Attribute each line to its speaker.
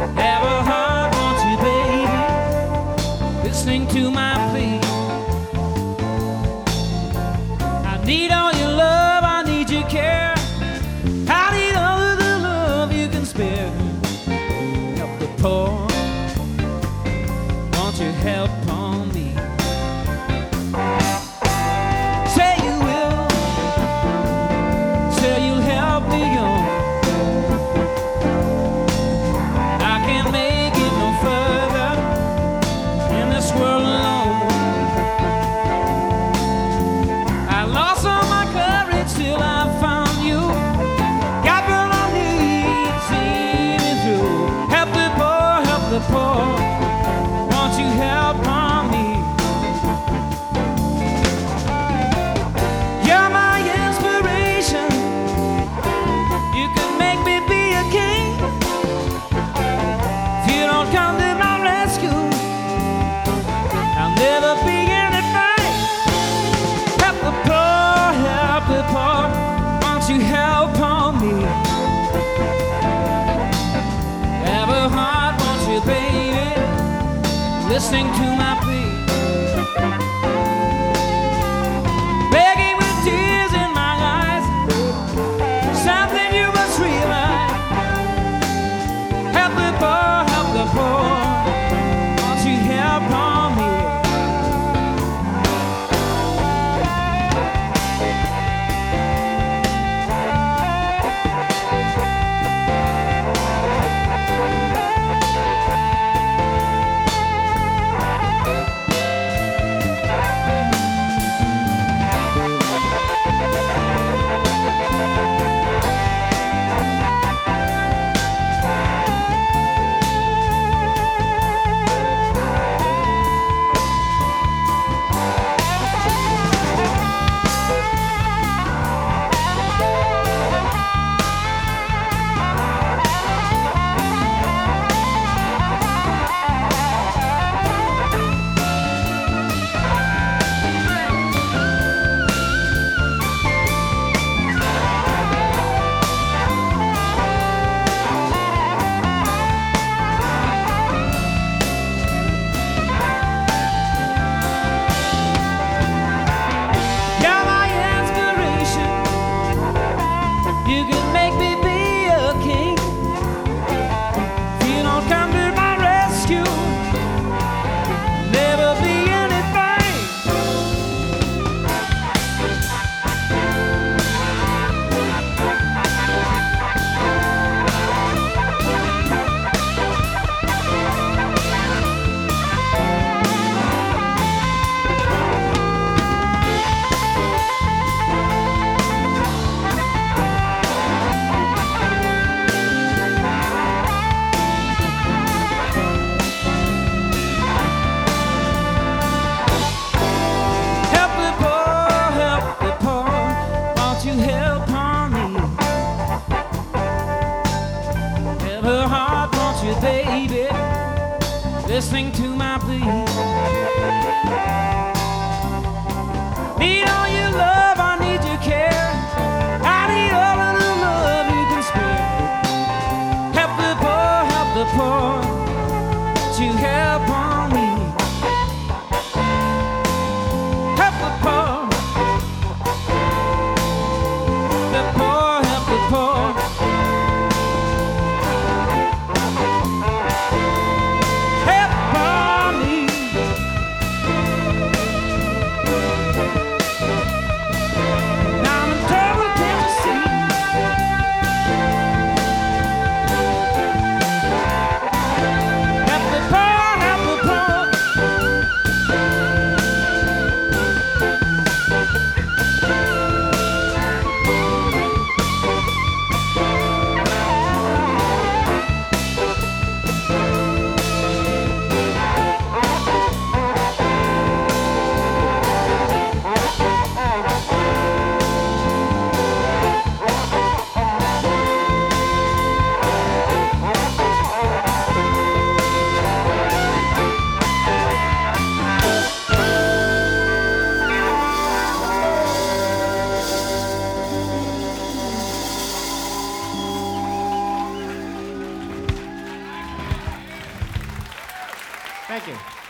Speaker 1: Have a heart, won't you, baby? Listening to my plea. I need all your love, I need your care. I need all of the love you can spare. Help the poor, won't you help on me? Say you will, say you'll help me on. I can't make it no further in this world alone. I lost all my courage till I found you. Got what I need to see me through. Help the poor, won't you help on me? You're my inspiration. You can make me be a king. If you don't come to my rescue, I'll never be anything. Help the poor, won't you help on me? Have a heart, won't you, baby? Listening to my plea. Begging with tears in my eyes, something you must realize. Help the poor, won't you help on me? You're my inspiration. You can make me be a king. If you don't come to my rescue, never be anything. Help the poor, won't you help on me? Have a heart, won't you, baby? Listening to my plea. Need all your love, I need your care. I need all of the love you can spare. Help the poor, won't you help on me? Help the poor, help the poor. Help on me.
Speaker 2: Thank you.